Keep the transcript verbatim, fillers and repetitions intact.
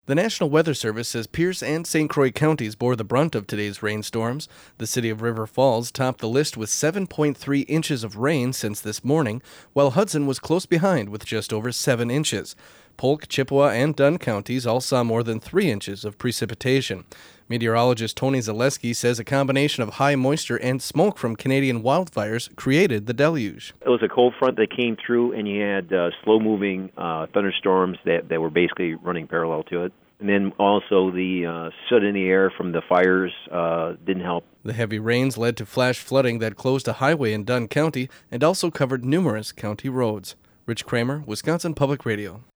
The National Weather Service says Pierce and Saint Croix counties bore the brunt of today's rainstorms. The city of River Falls topped the list with seven point three inches of rain since this morning, while Hudson was close behind with just over seven inches. Polk, Chippewa, and Dunn counties all saw more than three inches of precipitation. Meteorologist Tony Zaleski says a combination of high moisture and smoke from Canadian wildfires created the deluge. It was a cold front that came through, and you had uh, slow-moving uh, thunderstorms that, that were basically running parallel to it. And then also the uh, soot in the air from the fires uh, didn't help. The heavy rains led to flash flooding that closed a highway in Dunn County and also covered numerous county roads. Rich Kramer, Wisconsin Public Radio.